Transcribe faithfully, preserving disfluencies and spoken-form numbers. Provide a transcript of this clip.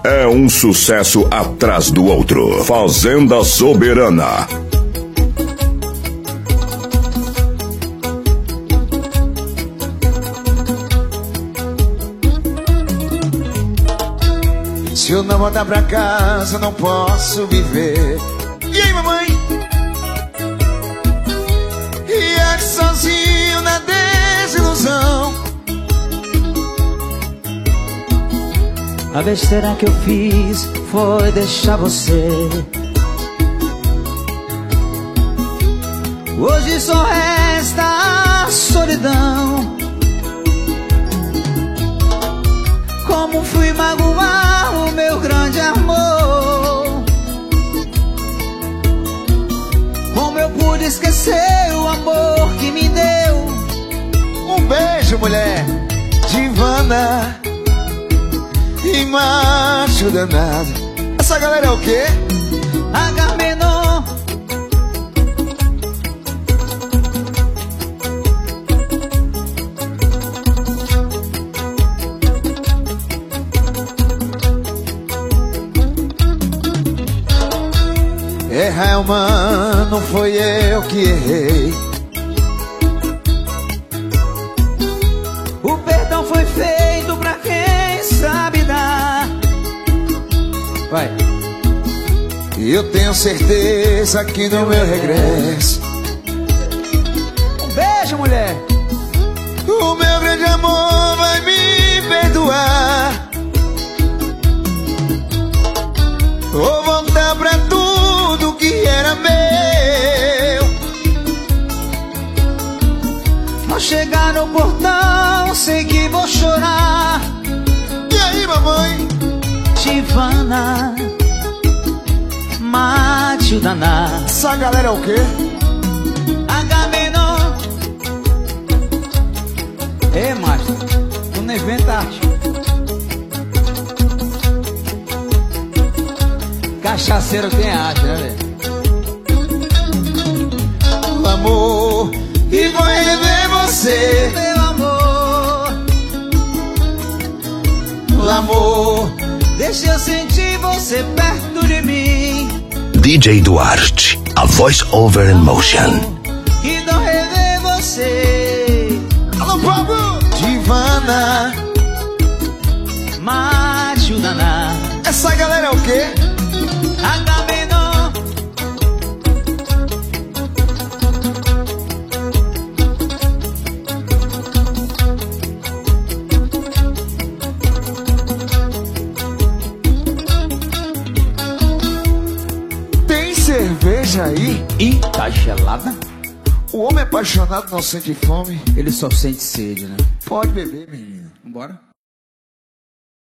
É um sucesso atrás do outro. Fazenda Soberana. Se eu não voltar pra casa, não posso viver. E aí, mamãe? E aqui sozinho na desilusão. A besteira que eu fiz foi deixar você. Hoje só resta a solidão. Como fui magoar o meu grande amor. Como eu pude esquecer o amor que me deu. Um beijo, mulher Divana e macho danado. Essa galera é o quê? Agamenon. Errar, mano, foi eu que errei. O perdão foi feito pra quem sabe dar. Vai. E eu tenho certeza que no meu regresso, um beijo, mulher. o meu grande amor vai me perdoar. Vou voltar pra tudo que era meu. Ao chegar no portão, sei que vou chorar. E aí, mamãe? Divana, mate o danado. Essa galera é o quê? Agamenon. Ei, macho, tu não inventa arte. Cachaceiro tem arte, né, velho? Amor, e vou rever você. Meu amor, Amor, deixa eu sentir você perto de mim. D J Duarte, a voice over in motion. E não rever você. alô, Pablo! Divana, Mate o danado. essa galera é o quê? Agamenon. Tem cerveja aí? Ih, tá gelada? O homem apaixonado não sente fome. Ele só sente sede, né? Pode beber, menino. Vambora?